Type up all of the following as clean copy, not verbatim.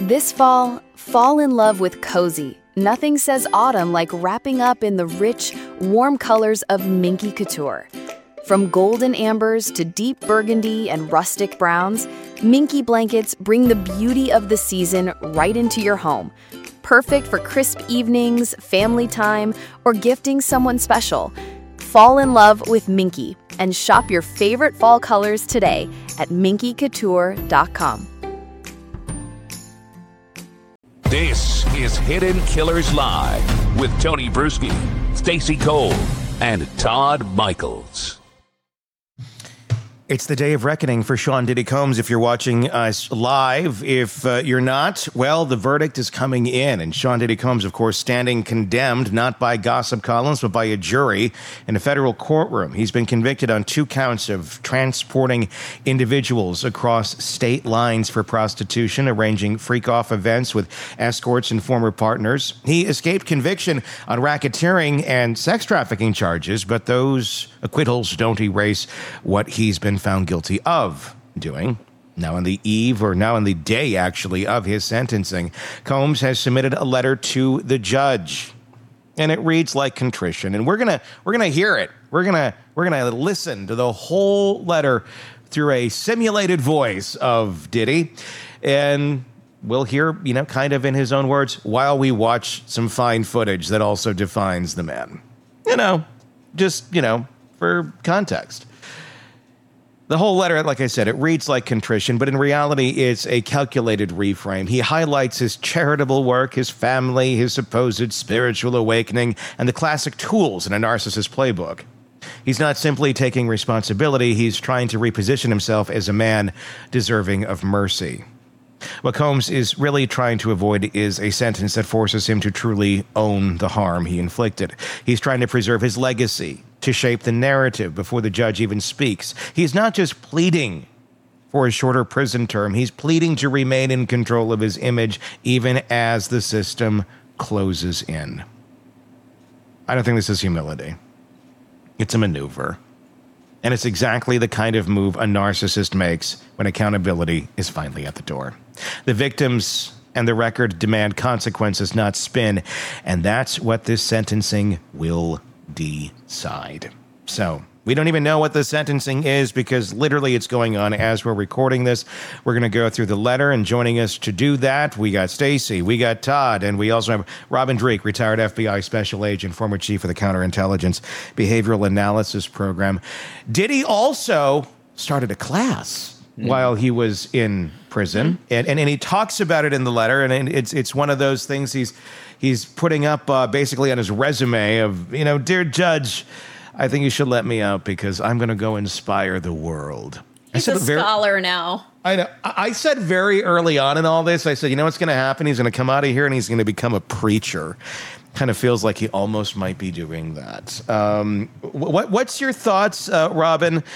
This fall in love with cozy. Nothing says autumn like wrapping up in the rich, warm colors of Minky Couture. From golden ambers to deep burgundy and rustic browns, Minky blankets bring the beauty of the season right into your home. Perfect for crisp evenings, family time, or gifting someone special. Fall in love with Minky and shop your favorite fall colors today at minkycouture.com. This is Hidden Killers Live with Tony Bruschi, Stacey Cole, and Todd Michaels. It's the day of reckoning for Sean Diddy Combs if you're watching us live. If you're not, well, the verdict is coming in. And Sean Diddy Combs, of course, standing condemned not by gossip columns, but by a jury in a federal courtroom. He's been convicted on 2 counts of transporting individuals across state lines for prostitution, arranging freak-off events with escorts and former partners. He escaped conviction on racketeering and sex trafficking charges, but those acquittals don't erase what he's been found guilty of doing. Now in the day, actually, of his sentencing, Combs has submitted a letter to the judge, and it reads like contrition. And we're gonna hear it. We're gonna listen to the whole letter through a simulated voice of Diddy, and we'll hear, kind of in his own words, while we watch some fine footage that also defines the man. For context. The whole letter, like I said, it reads like contrition, but in reality, it's a calculated reframe. He highlights his charitable work, his family, his supposed spiritual awakening, and the classic tools in a narcissist playbook. He's not simply taking responsibility, he's trying to reposition himself as a man deserving of mercy. What Combs is really trying to avoid is a sentence that forces him to truly own the harm he inflicted. He's trying to preserve his legacy, to shape the narrative before the judge even speaks. He's not just pleading for a shorter prison term, he's pleading to remain in control of his image even as the system closes in. I don't think this is humility. It's a maneuver. And it's exactly the kind of move a narcissist makes when accountability is finally at the door. The victims and the record demand consequences, not spin. And that's what this sentencing will decide. So we don't even know what the sentencing is because literally it's going on as we're recording this. We're going to go through the letter, and joining us to do that, we got Stacey, we got Todd, and we also have Robin Dreeke, retired FBI special agent, former chief of the Counterintelligence Behavioral Analysis Program. Diddy also started a class while he was in prison, and he talks about it in the letter, and it's one of those things he's putting up basically on his resume of, dear judge, I think you should let me out because I'm going to go inspire the world. He's a scholar now. I know. I said very early on in all this, I said, what's going to happen? He's going to come out of here and he's going to become a preacher. Kind of feels like he almost might be doing that. What's your thoughts, Robin?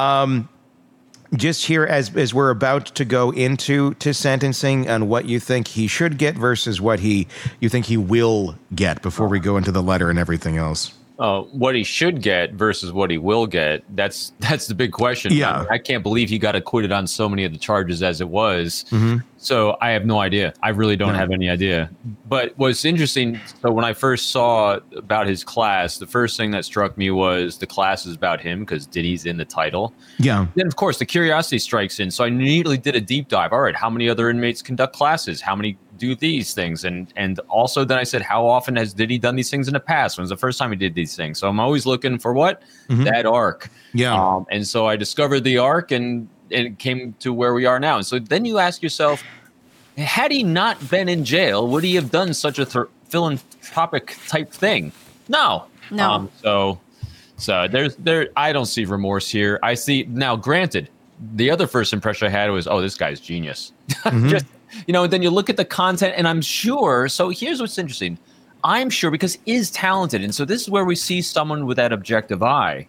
Just here as we're about to go into sentencing on what you think he should get versus what you think he will get before we go into the letter and everything else. What he should get versus what he will get. That's the big question. Yeah. I can't believe he got acquitted on so many of the charges as it was. Mm-hmm. So I have no idea. I really don't have any idea. But what's interesting, so when I first saw about his class, the first thing that struck me was the class is about him because Diddy's in the title. Yeah. Then, of course, the curiosity strikes in. So I immediately did a deep dive. All right, how many other inmates conduct classes? How many do these things? And also then I said, how often has Diddy done these things in the past? When was the first time he did these things? So I'm always looking for what? Mm-hmm. That arc. Yeah. And so I discovered the arc and it came to where we are now. And so then you ask yourself, had he not been in jail, would he have done such a philanthropic type thing? No. So I don't see remorse here. I see now, granted, the other first impression I had was, oh, this guy's genius. Mm-hmm. Just, then you look at the content and I'm sure. So here's what's interesting. I'm sure because he is talented. And so this is where we see someone with that objective eye.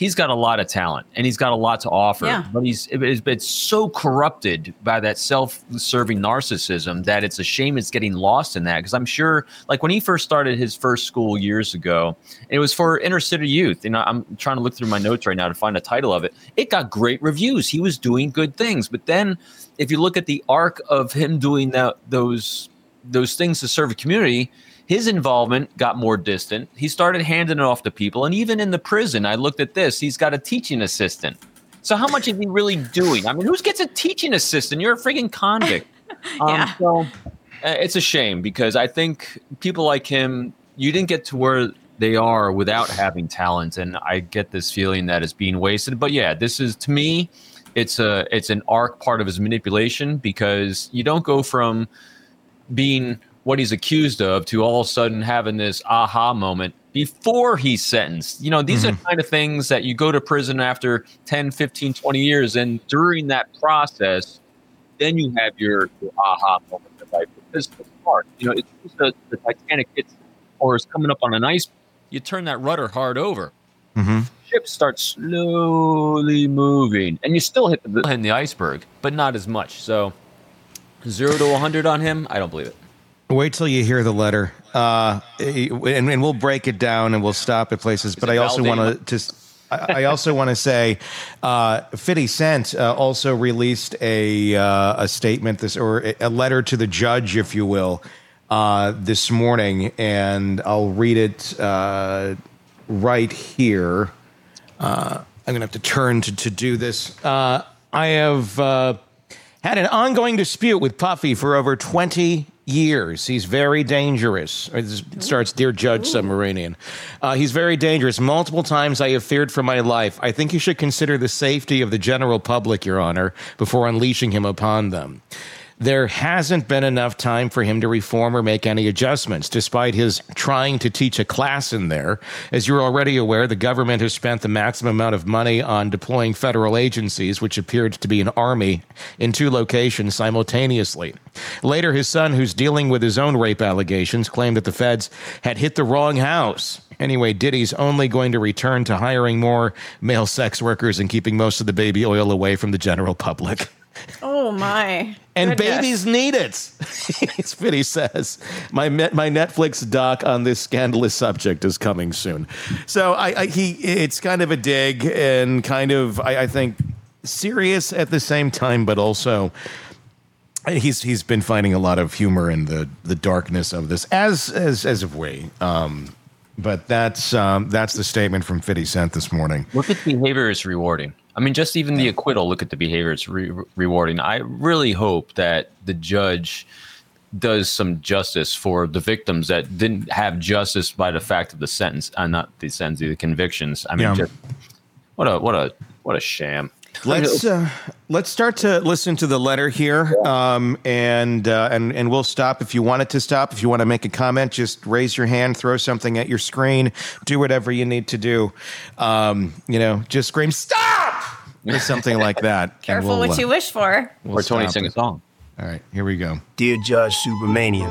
he's got a lot of talent and he's got a lot to offer, but it's so corrupted by that self-serving narcissism that it's a shame it's getting lost in that. Because I'm sure, like when he first started his first school years ago, it was for inner city youth. I'm trying to look through my notes right now to find the title of it. It got great reviews. He was doing good things. But then if you look at the arc of him doing those things to serve a community, his involvement got more distant. He started handing it off to people. And even in the prison, I looked at this, he's got a teaching assistant. So how much is he really doing? I mean, who gets a teaching assistant? You're a freaking convict. So it's a shame because I think people like him, you didn't get to where they are without having talent. And I get this feeling that it's being wasted. But yeah, this is, to me, it's an arc part of his manipulation, because you don't go from being what he's accused of to all of a sudden having this aha moment before he's sentenced. These are kind of things that you go to prison after 10, 15, 20 years. And during that process, then you have your aha moment. Right? This is smart. It's just the Titanic hits or is coming up on an ice. You turn that rudder hard over. Ship starts slowly moving. And you still hit the iceberg, but not as much. So 0 to 100 on him, I don't believe it. Wait till you hear the letter, and we'll break it down and we'll stop at places. But I also want to say, 50 Cent also released a statement, or a letter to the judge, if you will, this morning, and I'll read it right here. I'm going to have to turn to do this. I have had an ongoing dispute with Puffy for over 20 years. He's very dangerous. It starts, Dear Judge Submarinian. He's very dangerous. Multiple times I have feared for my life. I think you should consider the safety of the general public, Your Honor, before unleashing him upon them. There hasn't been enough time for him to reform or make any adjustments, despite his trying to teach a class in there. As you're already aware, the government has spent the maximum amount of money on deploying federal agencies, which appeared to be an army, in 2 locations simultaneously. Later, his son, who's dealing with his own rape allegations, claimed that the feds had hit the wrong house. Anyway, Diddy's only going to return to hiring more male sex workers and keeping most of the baby oil away from the general public. Oh, my. And goodness. Babies need it. It's what he says. My Netflix doc on this scandalous subject is coming soon. So it's kind of a dig and kind of, I think, serious at the same time, but also he's been finding a lot of humor in the darkness of this, as have we. But that's the statement from 50 Cent this morning. Look at behavior is rewarding. I mean, just even the acquittal, look at the behavior, it's rewarding. I really hope that the judge does some justice for the victims that didn't have justice by the fact of the sentence, not the sentence, the convictions. I mean, just what a sham. Let's start to listen to the letter here, and we'll stop if you want it to stop. If you want to make a comment, just raise your hand, throw something at your screen, do whatever you need to do. Just scream "stop" or something like that. Careful what you wish for. Or Tony sing a song. All right, here we go. Dear Judge Supermania,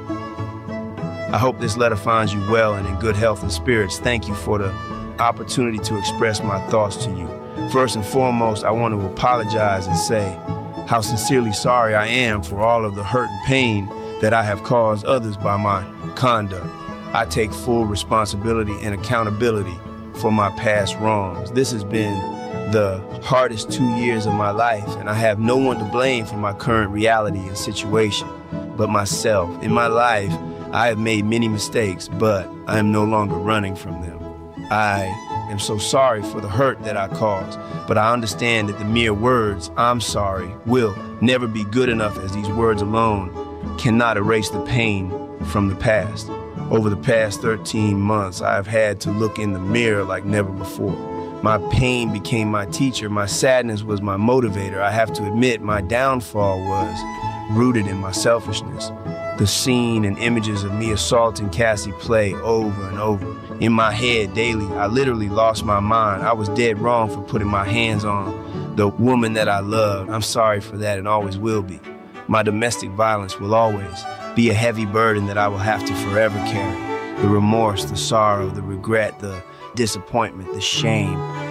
I hope this letter finds you well and in good health and spirits. Thank you for the opportunity to express my thoughts to you. First and foremost, I want to apologize and say how sincerely sorry I am for all of the hurt and pain that I have caused others by my conduct. I take full responsibility and accountability for my past wrongs. This has been the hardest 2 years of my life, and I have no one to blame for my current reality and situation but myself. In my life, I have made many mistakes, but I am no longer running from them. I am so sorry for the hurt that I caused, but I understand that the mere words, "I'm sorry," will never be good enough, as these words alone cannot erase the pain from the past. Over the past 13 months, I have had to look in the mirror like never before. My pain became my teacher. My sadness was my motivator. I have to admit, my downfall was rooted in my selfishness. The scene and images of me assaulting Cassie play over and over in my head daily. I literally lost my mind. I was dead wrong for putting my hands on the woman that I loved. I'm sorry for that and always will be. My domestic violence will always be a heavy burden that I will have to forever carry. The remorse, the sorrow, the regret, the disappointment, the shame.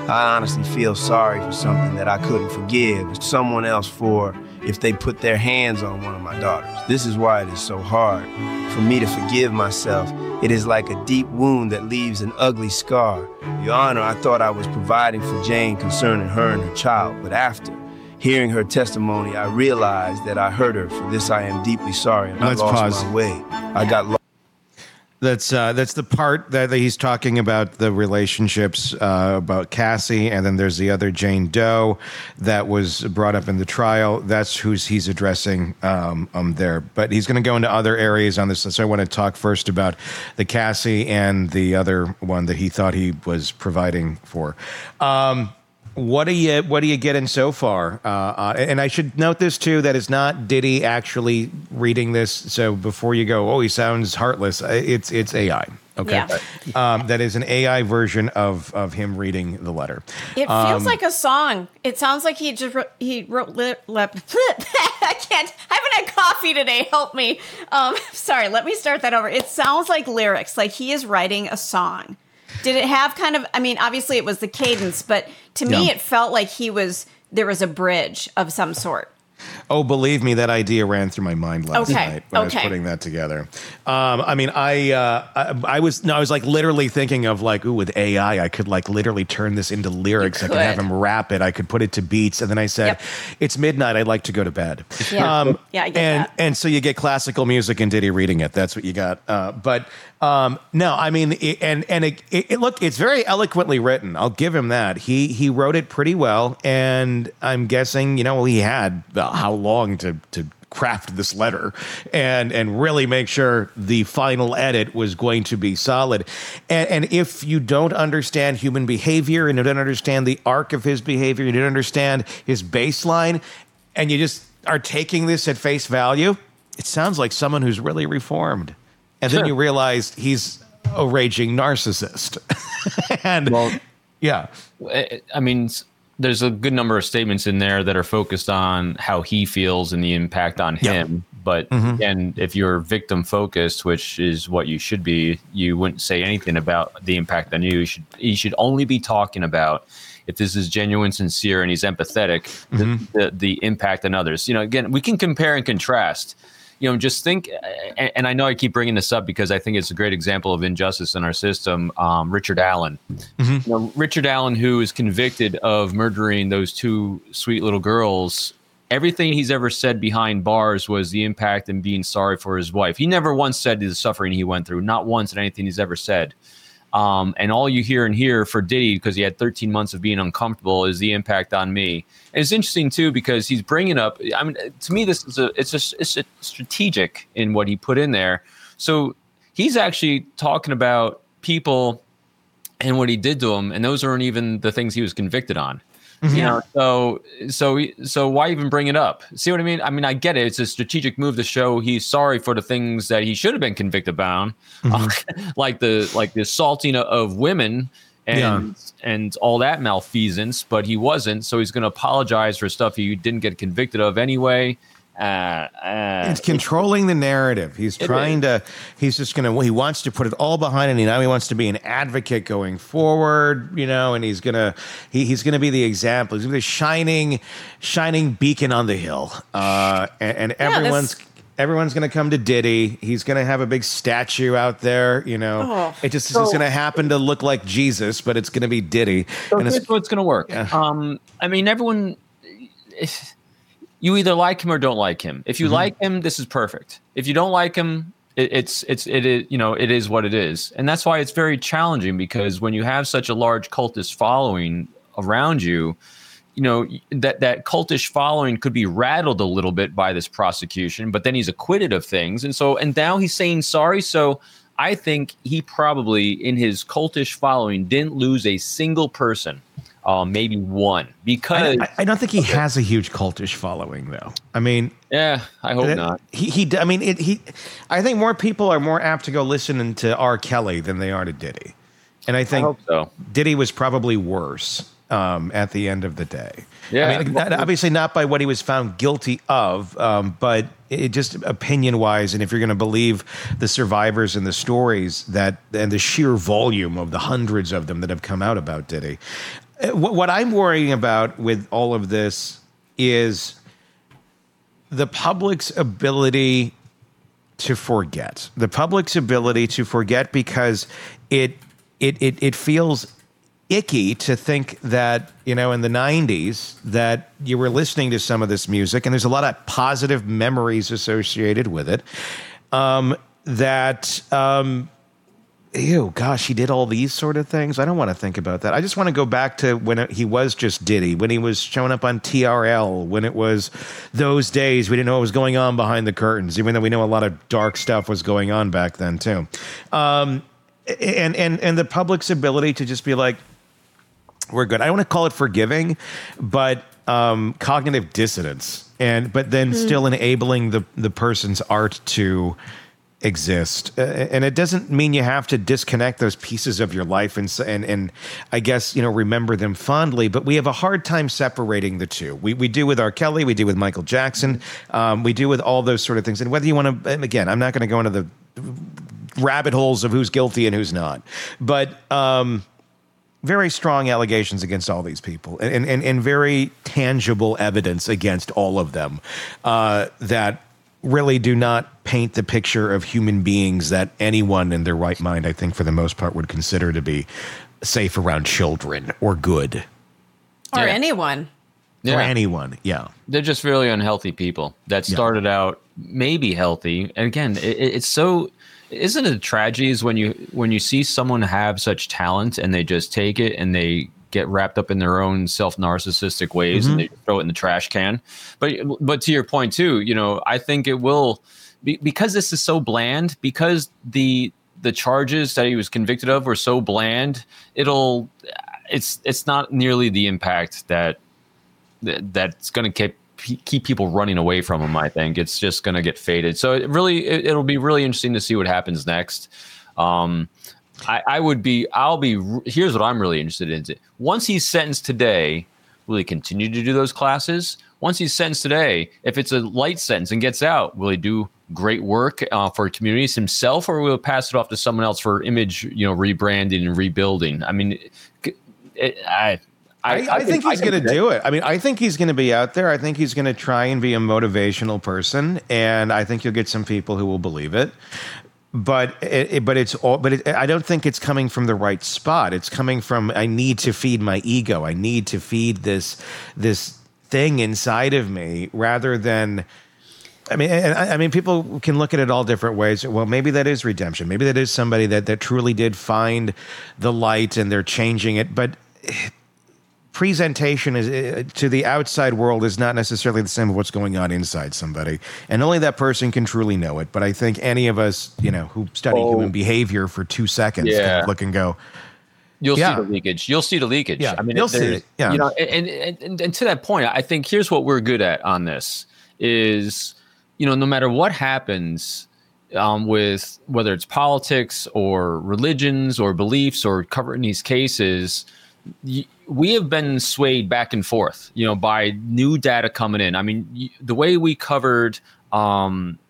I honestly feel sorry for something that I couldn't forgive someone else for if they put their hands on one of my daughters. This is why it is so hard for me to forgive myself. It is like a deep wound that leaves an ugly scar. Your Honor, I thought I was providing for Jane concerning her and her child, but after hearing her testimony, I realized that I hurt her. For this, I am deeply sorry, and I lost my way. I got lost. That's the part that he's talking about the relationships about Cassie, and then there's the other Jane Doe that was brought up in the trial. That's who he's addressing there. But he's going to go into other areas on this. So I want to talk first about the Cassie and the other one that he thought he was providing for. What are you getting so far? And I should note this too, that it's not Diddy actually reading this. So before you go, oh, he sounds heartless. It's AI. Okay. Yeah. That is an AI version of him reading the letter. It feels like a song. It sounds like he wrote I haven't had coffee today. Help me. Sorry. Let me start that over. It sounds like lyrics, like he is writing a song. Did it have kind of, I mean, obviously it was the cadence, but to me it felt like there was a bridge of some sort. Oh, believe me, that idea ran through my mind last night when I was putting that together. I mean, I was like literally thinking of like, ooh, with AI, I could like literally turn this into lyrics. I could have him rap it. I could put it to beats. And then I said, it's midnight. I'd like to go to bed. Yeah, I get that. And so you get classical music and Diddy reading it. That's what you got. No, I mean, look, it's very eloquently written. I'll give him that. He wrote it pretty well, and I'm guessing, he had how long to craft this letter and really make sure the final edit was going to be solid. And if you don't understand human behavior and you don't understand the arc of his behavior, you don't understand his baseline, and you just are taking this at face value, it sounds like someone who's really reformed. And then you realize he's a raging narcissist. I mean, there's a good number of statements in there that are focused on how he feels and the impact on him. But and if you're victim focused, which is what you should be, you wouldn't say anything about the impact on you. You should only be talking about, if this is genuine, sincere, and he's empathetic, the impact on others. Again, we can compare and contrast. Just think, and I know I keep bringing this up because I think it's a great example of injustice in our system. Richard Allen, Richard Allen, who is convicted of murdering those two sweet little girls. Everything he's ever said behind bars was the impact and being sorry for his wife. He never once said the suffering he went through, not once in anything he's ever said. And all you hear and hear for Diddy, because he had 13 months of being uncomfortable, is the impact on me. And it's interesting too, because he's bringing up, I mean, to me, this is it's a strategic in what he put in there. So he's actually talking about people and what he did to them. And those aren't even the things he was convicted on. So why even bring it up? See what I mean? I mean, I get it. It's a strategic move to show he's sorry for the things that he should have been convicted on, like the assaulting of women and all that malfeasance, but he wasn't. So he's going to apologize for stuff he didn't get convicted of anyway. It's controlling the narrative. He's he wants to put it all behind, and now he wants to be an advocate going forward, and he's going to be the example. He's going to be the shining beacon on the hill. And everyone's going to come to Diddy. He's going to have a big statue out there, It's going to happen to look like Jesus, but it's going to be Diddy. So here's what's going to work. Yeah. I mean, everyone... You either like him or don't like him. If you like him, this is perfect. If you don't like him, it is what it is. And that's why it's very challenging, because when you have such a large cultist following around you, that cultish following could be rattled a little bit by this prosecution, but then he's acquitted of things. And now he's saying sorry. So I think he probably, in his cultish following, didn't lose a single person. Maybe one, because I don't think he has a huge cultish following, though. I mean, I hope not. I think more people are more apt to go listen to R. Kelly than they are to Diddy, and I think hope so. Diddy was probably worse at the end of the day. Yeah, I mean, obviously not by what he was found guilty of, but it just opinion-wise, and if you're going to believe the survivors and the stories and the sheer volume of the hundreds of them that have come out about Diddy. What I'm worrying about with all of this is the public's ability to forget. The public's ability to forget because it feels icky to think that, you know, in the 90s that you were listening to some of this music, and there's a lot of positive memories associated with it, ew, gosh, he did all these sort of things. I don't want to think about that. I just want to go back to when he was just Diddy, when he was showing up on TRL, when it was those days we didn't know what was going on behind the curtains, even though we know a lot of dark stuff was going on back then too. And the public's ability to just be like, we're good. I don't want to call it forgiving, but cognitive dissonance, but then still enabling the person's art to exist. And it doesn't mean you have to disconnect those pieces of your life and I guess, you know, remember them fondly, but we have a hard time separating the two. We do with R. Kelly, we do with Michael Jackson, we do with all those sort of things. And whether you want to, again, I'm not going to go into the rabbit holes of who's guilty and who's not, but very strong allegations against all these people and very tangible evidence against all of them that really do not paint the picture of human beings that anyone in their right mind, I think, for the most part, would consider to be safe around children or good. Or anyone. Yeah. Or anyone, yeah. They're just really unhealthy people that started out maybe healthy. And again, it's so... Isn't it a tragedy is when you see someone have such talent and they just take it and they get wrapped up in their own self-narcissistic ways and they throw it in the trash can. But to your point too, you know, I think it will be, because this is so bland, because the charges that he was convicted of were so bland, it's not nearly the impact that's going to keep people running away from him. I think it's just going to get faded. So it'll be really interesting to see what happens next. Here's what I'm really interested in. Once he's sentenced today, will he continue to do those classes? Once he's sentenced today, if it's a light sentence and gets out, will he do great work for communities himself, or will he pass it off to someone else for image, rebranding and rebuilding? I mean, I think he's going to do it. I mean, I think he's going to be out there. I think he's going to try and be a motivational person, and I think you'll get some people who will believe it. But I don't think it's coming from the right spot. It's coming from, I need to feed my ego. I need to feed this thing inside of me, rather than. I mean, people can look at it all different ways. Well, maybe that is redemption. Maybe that is somebody that truly did find the light and they're changing it, but. Presentation is to the outside world is not necessarily the same as what's going on inside somebody, and only that person can truly know it. But I think any of us, who study human behavior for 2 seconds, can look and go, You'll see the leakage. You'll see the leakage. Yeah, I mean, you'll see it. Yeah. And to that point, I think here's what we're good at on this is, no matter what happens with whether it's politics or religions or beliefs or covering these cases, we have been swayed back and forth, by new data coming in. I mean, the way we covered Karen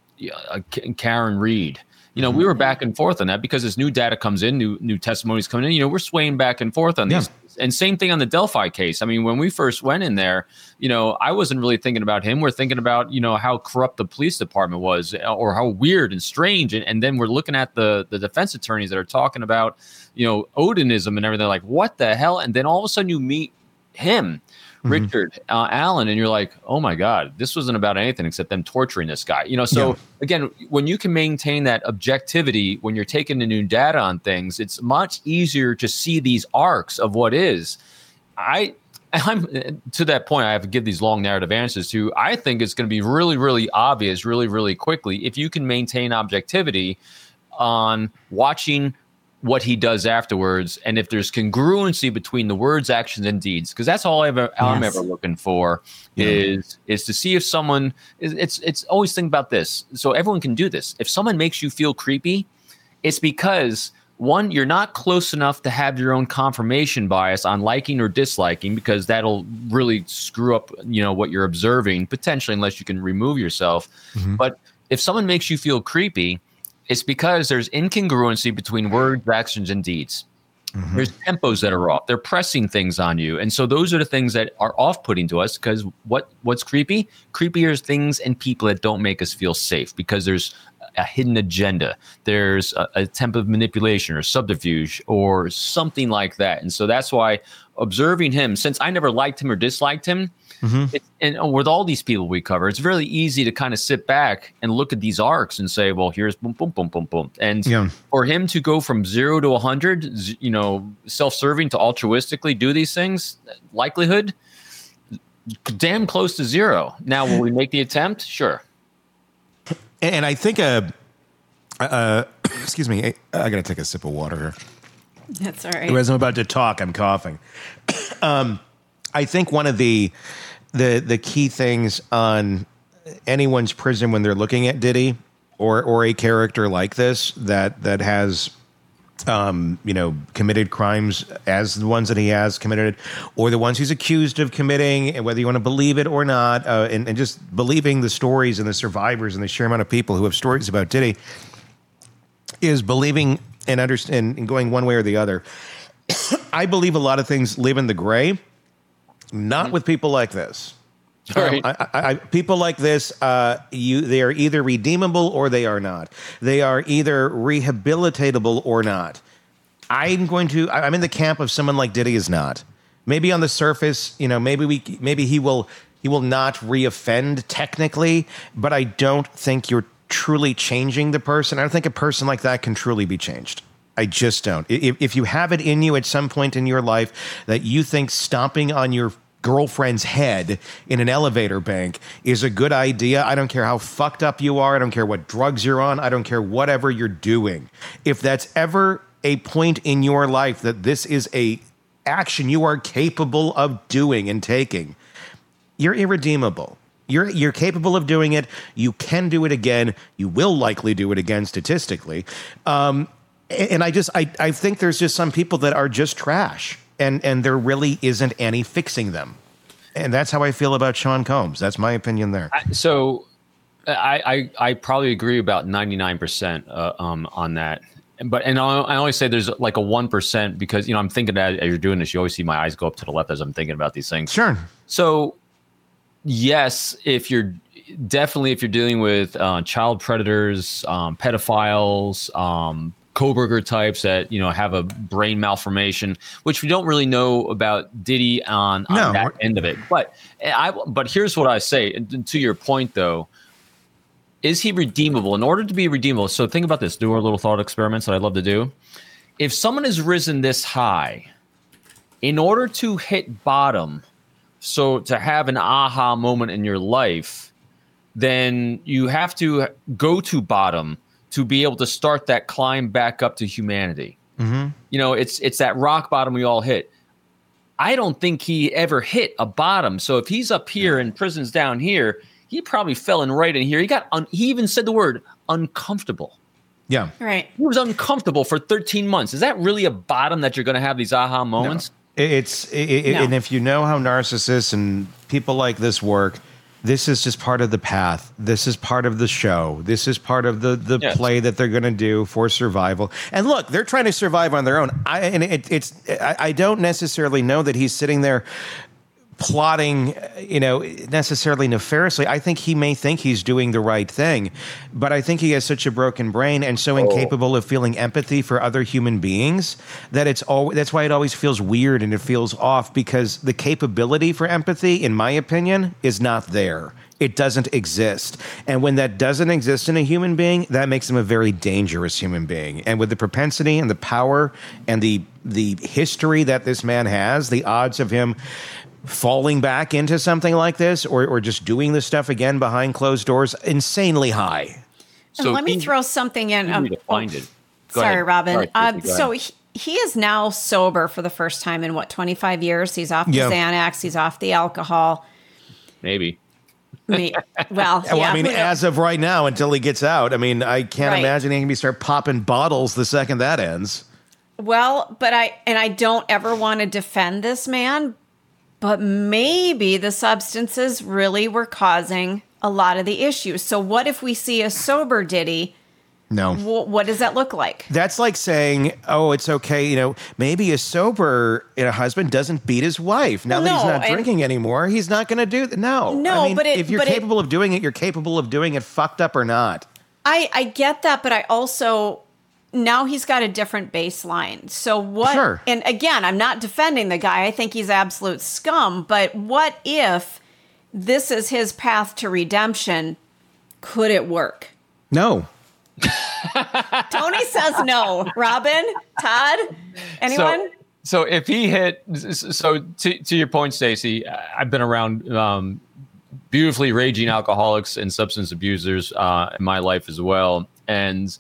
Reed, we were back and forth on that because as new data comes in, new testimonies coming in, we're swaying back and forth on these. And same thing on the Delphi case. I mean, when we first went in there, I wasn't really thinking about him. We're thinking about, how corrupt the police department was or how weird and strange. And then we're looking at the defense attorneys that are talking about, Odinism and everything, like, what the hell? And then all of a sudden you meet him, Richard Allen, and you're like, oh my God, this wasn't about anything except them torturing this guy. Again, when you can maintain that objectivity, when you're taking the new data on things, it's much easier to see these arcs of what is. I'm to that point, I have to give these long narrative answers to. I think it's going to be really, really obvious, really, really quickly if you can maintain objectivity on watching what he does afterwards, and if there's congruency between the words, actions, and deeds, because that's all I'm ever looking for is to see if someone. It's always think about this, so everyone can do this. If someone makes you feel creepy, it's because one, you're not close enough to have your own confirmation bias on liking or disliking, because that'll really screw up what you're observing potentially, unless you can remove yourself. But if someone makes you feel creepy, it's because there's incongruency between words, actions, and deeds. There's tempos that are off. They're pressing things on you. And so those are the things that are off-putting to us, because what's creepy? Creepier is things and people that don't make us feel safe, because there's a hidden agenda. There's a attempt of manipulation or subterfuge or something like that. And so that's why observing him, since I never liked him or disliked him, and with all these people we cover, it's really easy to kind of sit back and look at these arcs and say, well, here's boom, boom, boom, boom, boom. And for him to go from 0 to 100, self-serving to altruistically do these things, likelihood, damn close to 0. Now, will we make the attempt? Sure. And I think, excuse me, I got to take a sip of water here. That's all right. As I'm about to talk, I'm coughing. I think one of the key things on anyone's prison when they're looking at Diddy or a character like this that has committed crimes as the ones that he has committed, or the ones he's accused of committing, and whether you want to believe it or not, and just believing the stories and the survivors and the sheer amount of people who have stories about Diddy, is believing and understand and going one way or the other. I believe a lot of things live in the gray. Not with people like this. Right. People like this, they are either redeemable or they are not. They are either rehabilitatable or not. I'm in the camp of someone like Diddy is not. Maybe on the surface, maybe he will not reoffend technically, but I don't think you're truly changing the person. I don't think a person like that can truly be changed. I just don't. If you have it in you at some point in your life that you think stomping on your girlfriend's head in an elevator bank is a good idea, I don't care how fucked up you are. I don't care what drugs you're on. I don't care whatever you're doing. If that's ever a point in your life that this is a action you are capable of doing and taking, you're irredeemable. You're capable of doing it. You can do it again. You will likely do it again statistically. And I think there's just some people that are just trash, and there really isn't any fixing them. And that's how I feel about Sean Combs. That's my opinion there. So I probably agree about 99% on that. But I always say there's like a 1% because, I'm thinking that as you're doing this, you always see my eyes go up to the left as I'm thinking about these things. Sure. So yes, if you're dealing with child predators, pedophiles, Koberger types that have a brain malformation, which we don't really know about Diddy on that end of it. But here's what I say to your point, though: is he redeemable? In order to be redeemable, so think about this. Do our little thought experiments that I love to do. If someone has risen this high, in order to hit bottom, so to have an aha moment in your life, then you have to go to bottom to be able to start that climb back up to humanity. Mm-hmm. It's that rock bottom we all hit. I don't think he ever hit a bottom. So if he's up here and prison's down here, he probably fell in right in here. He even said the word uncomfortable. Yeah. Right. He was uncomfortable for 13 months. Is that really a bottom that you're going to have these aha moments? No. And if you know how narcissists and people like this work, this is just part of the path. This is part of the show. This is part of the play that they're going to do for survival. And look, they're trying to survive on their own. I don't necessarily know that he's sitting there plotting, necessarily nefariously. I think he may think he's doing the right thing, but I think he has such a broken brain and so incapable of feeling empathy for other human beings that that's why it always feels weird and it feels off, because the capability for empathy, in my opinion, is not there. It doesn't exist. And when that doesn't exist in a human being, that makes him a very dangerous human being. And with the propensity and the power and the history that this man has, the odds of him falling back into something like this or just doing this stuff again behind closed doors, insanely high. So let me throw something in. You need to find it. Sorry, Robin. So he is now sober for the first time in 25 years. He's off the Xanax. He's off the alcohol. Maybe. As of right now, until he gets out, I can't imagine he can start popping bottles the second that ends. Well, but I don't ever want to defend this man, but maybe the substances really were causing a lot of the issues. So what if we see a sober Diddy No. What does that look like? That's like saying, oh, it's okay. Maybe a sober husband doesn't beat his wife. Now that he's not drinking anymore, he's not going to do that. No. No, if you're capable of doing it, you're capable of doing it, fucked up or not. I get that, but I also, now he's got a different baseline. So what, Sure. And again, I'm not defending the guy. I think he's absolute scum, but what if this is his path to redemption? Could it work? No. Tony says no. Robin, Todd, anyone? So if he hit, to your point, Stacey, I've been around beautifully raging alcoholics and substance abusers in my life as well. And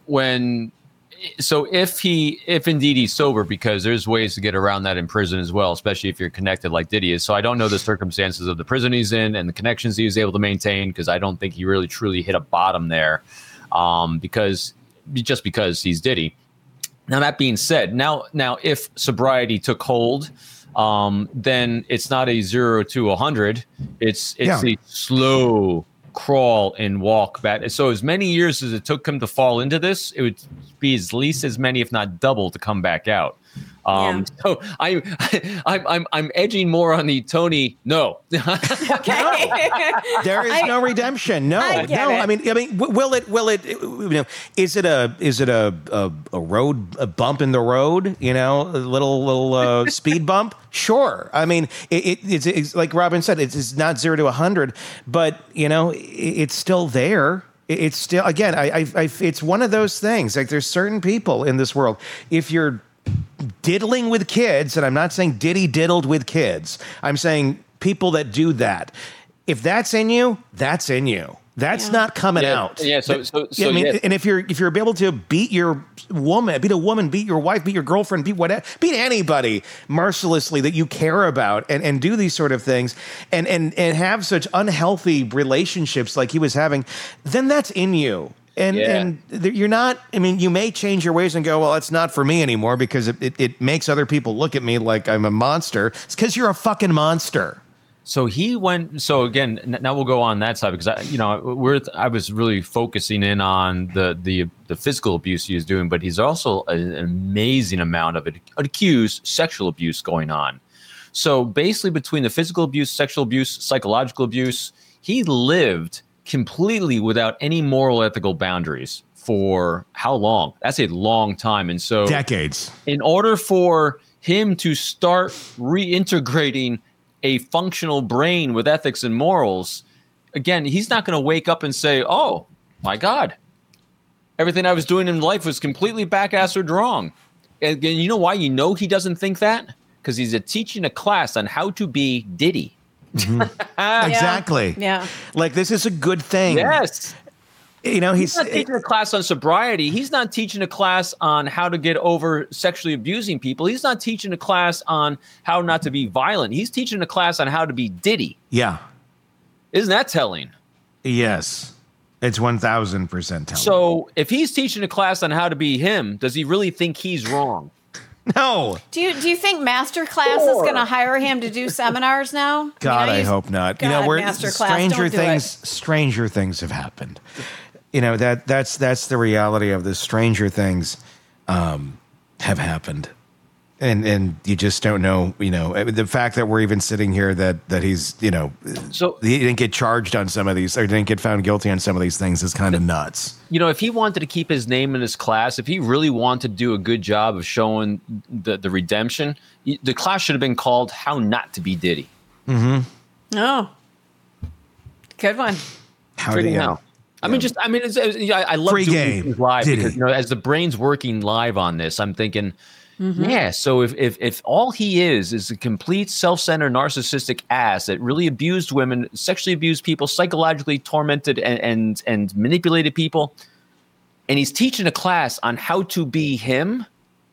if indeed he's sober, because there's ways to get around that in prison as well, especially if you're connected like Diddy is. So I don't know the circumstances of the prison he's in and the connections he was able to maintain, because I don't think he really truly hit a bottom there. Because he's Diddy. Now, that being said, now if sobriety took hold, then it's not a 0 to 100. It's a slow crawl and walk back. So as many years as it took him to fall into this, it would be at least as many, if not double, to come back out. So I'm edging more on the Tony. No. Okay. There is no redemption. No. I mean, will it? Is it a road, a bump in the road? A little speed bump? Sure. I mean, it's like Robin said, it's not 0 to 100, but it's still there. It's still, again, it's one of those things. Like, there's certain people in this world, if you're diddling with kids, and I'm not saying Diddy diddled with kids, I'm saying people that do that. If that's in you, that's in you. That's not coming out. Yeah. And if you're able to beat your woman, beat your wife, beat your girlfriend, beat anybody mercilessly that you care about, and do these sort of things, and have such unhealthy relationships like he was having, then that's in you. And you're not, you may change your ways and go, well, it's not for me anymore, because it makes other people look at me like I'm a monster. It's because you're a fucking monster. So again, now we'll go on that side, because I was really focusing in on the physical abuse he was doing, but he's also an amazing amount of accused sexual abuse going on. So basically, between the physical abuse, sexual abuse, psychological abuse, he lived completely without any moral, ethical boundaries for how long? That's a long time. And so decades. In order for him to start reintegrating a functional brain with ethics and morals, again, he's not going to wake up and say, oh my God, everything I was doing in life was completely back-assed wrong. And you know why he doesn't think that? Because he's teaching a class on how to be Diddy. Mm-hmm. Exactly. Yeah. Like, this is a good thing. Yes. He's not teaching a class on sobriety. He's not teaching a class on how to get over sexually abusing people. He's not teaching a class on how not to be violent. He's teaching a class on how to be Diddy. Yeah. Isn't that telling? Yes. It's 1,000% telling. So if he's teaching a class on how to be him, does he really think he's wrong? No. Do you think Masterclass is going to hire him to do seminars now? God, I hope not. God, Stranger things have happened. That's the reality of this. Stranger things have happened. And you just don't know, the fact that we're even sitting here that he's, so he didn't get charged on some of these, or didn't get found guilty on some of these things, is kind of nuts. If he wanted to keep his name in his class, if he really wanted to do a good job of showing the redemption, the class should have been called How Not to Be Diddy. Mm-hmm. Oh, good one. How do you know? I love free doing game these live, Diddy. because as the brain's working live on this, I'm thinking, so if all he is a complete self-centered narcissistic ass that really abused women, sexually abused people, psychologically tormented and manipulated people, and he's teaching a class on how to be him,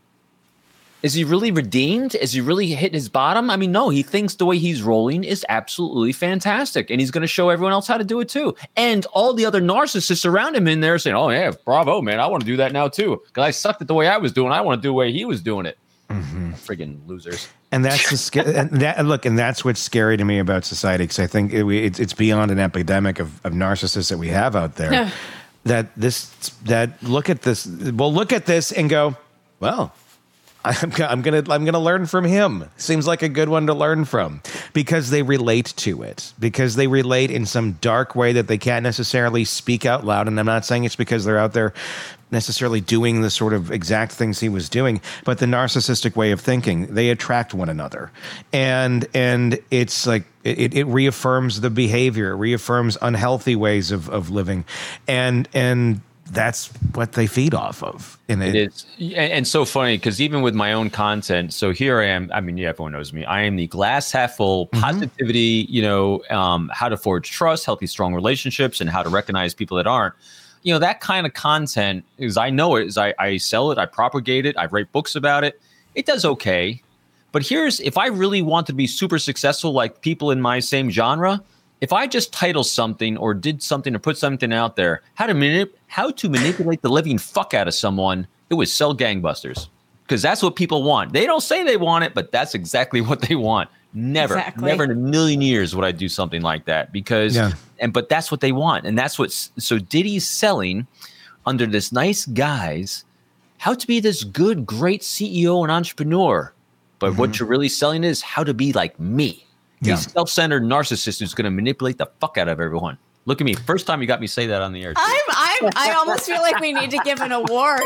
is he really redeemed? Is he really hit his bottom? No, he thinks the way he's rolling is absolutely fantastic, and he's going to show everyone else how to do it too. And all the other narcissists around him in there saying, oh yeah, bravo, man, I want to do that now too, because I sucked at the way I was doing. I want to do the way he was doing it. Mm-hmm. Friggin' losers. And that's and that's what's scary to me about society, because I think it's beyond an epidemic of narcissists that we have out there. look at this. We'll look at this and go, well, I'm gonna learn from him. Seems like a good one to learn from, because they relate to it, because they relate in some dark way that they can't necessarily speak out loud. And I'm not saying it's because they're out there necessarily doing the sort of exact things he was doing, but the narcissistic way of thinking, they attract one another, and it's like it reaffirms the behavior, reaffirms unhealthy ways of living, and that's what they feed off of. And it is. And so funny, because even with my own content, so here I am. I mean, yeah, everyone knows me. I am the glass half full positivity, how to forge trust, healthy, strong relationships, and how to recognize people that aren't. That kind of content I sell it, I propagate it, I write books about it. It does okay. But if I really want to be super successful, like people in my same genre, if I just title something or did something or put something out there, how to manipulate the living fuck out of someone, it would sell gangbusters, because that's what people want. They don't say they want it, but that's exactly what they want. Never in a million years would I do something like that, but that's what they want. And that's so Diddy's selling under this nice guise, how to be this good, great CEO and entrepreneur. But what you're really selling is how to be like me. Yeah. He's self-centered narcissist who's going to manipulate the fuck out of everyone. Look at me. First time you got me say that on the air. I almost feel like we need to give an award.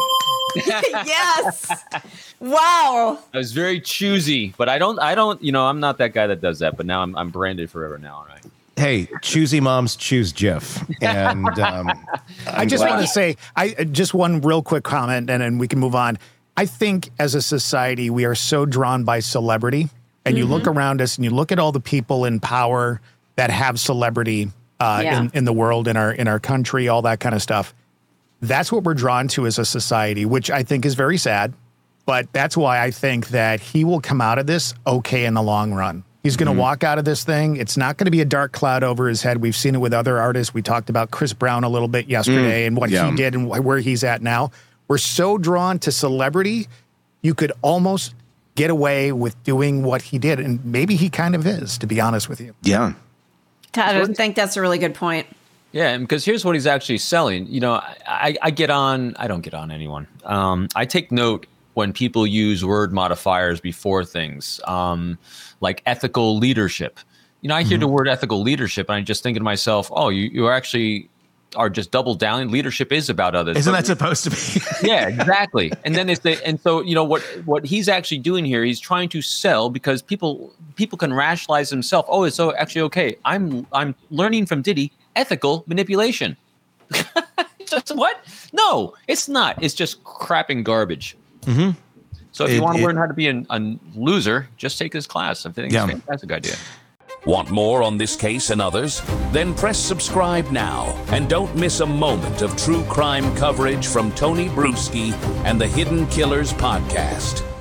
Yes. Wow. I was very choosy, but I don't, I'm not that guy that does that, but now I'm branded forever now. All right. Hey, choosy moms choose Jif. And I just want to say, just one real quick comment, and then we can move on. I think as a society, we are so drawn by celebrity. And you look around us and you look at all the people in power that have celebrity in the world, in our country, all that kind of stuff. That's what we're drawn to as a society, which I think is very sad. But that's why I think that he will come out of this okay in the long run. He's going to walk out of this thing. It's not going to be a dark cloud over his head. We've seen it with other artists. We talked about Chris Brown a little bit yesterday and what he did and where he's at now. We're so drawn to celebrity, you could almost get away with doing what he did. And maybe he kind of is, to be honest with you. Yeah. Todd, I think that's a really good point. Yeah, and because here's what he's actually selling. I don't get on anyone. I take note when people use word modifiers before things, like ethical leadership. I hear the word ethical leadership, and I just think to myself, oh, you actually are just double down. Leadership is about others. Isn't that supposed to be? Yeah, exactly. And then what he's actually doing here, he's trying to sell, because people can rationalize themselves. Oh, it's so actually okay. I'm learning from Diddy ethical manipulation. Just what? No, it's not. It's just crap and garbage. So if you want to learn how to be a loser, just take this class. I think it's a fantastic idea. Want more on this case and others? Then press subscribe now and don't miss a moment of true crime coverage from Tony Bruschi and the Hidden Killers podcast.